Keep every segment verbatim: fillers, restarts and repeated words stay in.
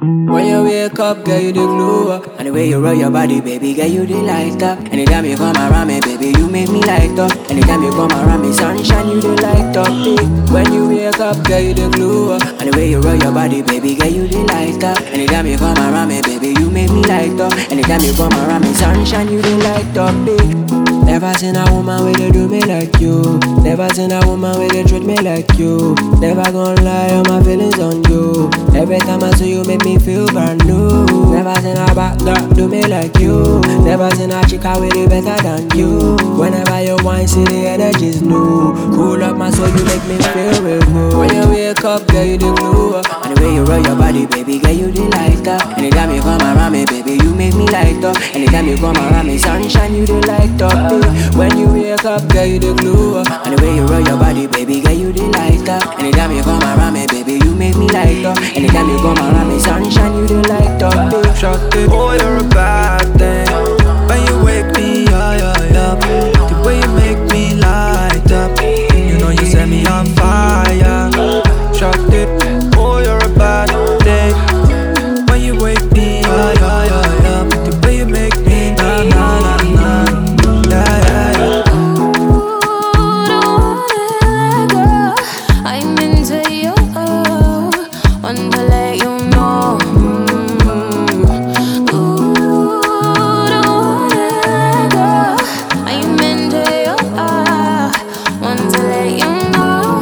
When you wake up, girl, you the glue up. And the way you roll your body, baby, girl, you the light up. Anytime you come around me, baby, you make me light up. Anytime you come around me, sunshine, you the light up. eh. When you wake up, girl, you the glue up. And the way you roll your body, baby, girl, you the light up. Anytime you come around me, baby, you make me light up. Anytime you come around me, sunshine, you the light up. eh. Never seen a woman with they do me like you. Never seen a woman with they treat me like you. Never gonna lie on my feelings on you. Every time I see you make me feel brand new. Never seen a bad girl do me like you. Never seen a chica with it better than you. Whenever you whine, see the energy's new. Cool up my soul, you make me feel real good. When you wake up, girl, you the glue up. And the way you roll your body, baby, girl, you the light up. Anytime you come around me, baby, you make me light up. Anytime you come around me, sunshine, you the light up. When you wake up, girl, you the glue up. And the way you roll your body, baby, girl, you the light up. Anytime you come around me, baby, you make me light up. Anytime you come around me, sunshine, you the light up. Shut it, oh, you're a bad thing. When you wake me up, up, the way you make me light up, you know you set me on fire. Shut it, oh, you're a bad thing. When you wake me up, up, the way you make me na na na na. Yeah, yeah, yeah. I'm into you, want to let you know. Ooh, don't wanna let go. I'm into you, want to let you know.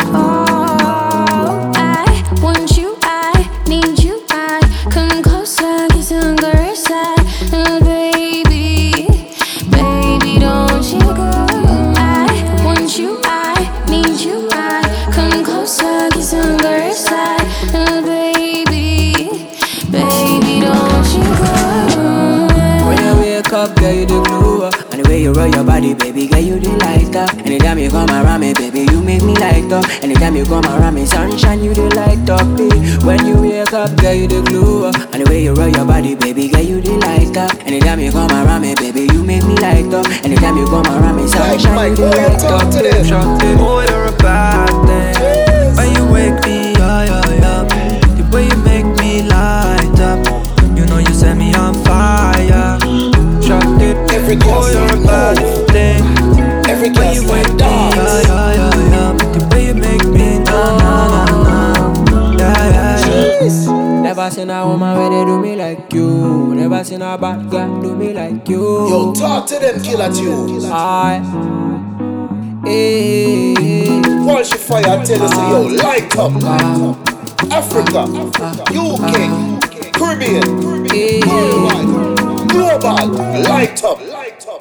I want you, I need you, I come closer, kiss and caress, and baby, baby, don't you go. I want you, I need you, I come closer, kiss and caress, and baby, baby, don't you go. When you wake up, girl, you the glue up. And the way you roll your body, baby, girl, you the light up. Anytime you come around me, baby, you make me light up. Anytime you come around me, sunshine, you the light up. eh. When you wake up, girl, you the glue up. And the way you roll your body, baby, girl, you the light up. Anytime you come around me, baby, you make me light up. Anytime you come around me, sunshine, you the light up. eh. Shut it, oh, you're a bad thing. When you wake me up, up, the way you make me light up, you know you set me on fire. Shut it, Every oh, girl you're say a bad no. thing. Every When girl you say wake me dance. up, the way you make me na na na na. Yeah, yeah, yeah. Never seen a woman where they do me like you. Never seen a bad girl do me like you. Yo, talk to them, killer tunes. I, eh, Walsh Fire tell us, yo, light up. Africa, U K, Caribbean, worldwide, global, light up.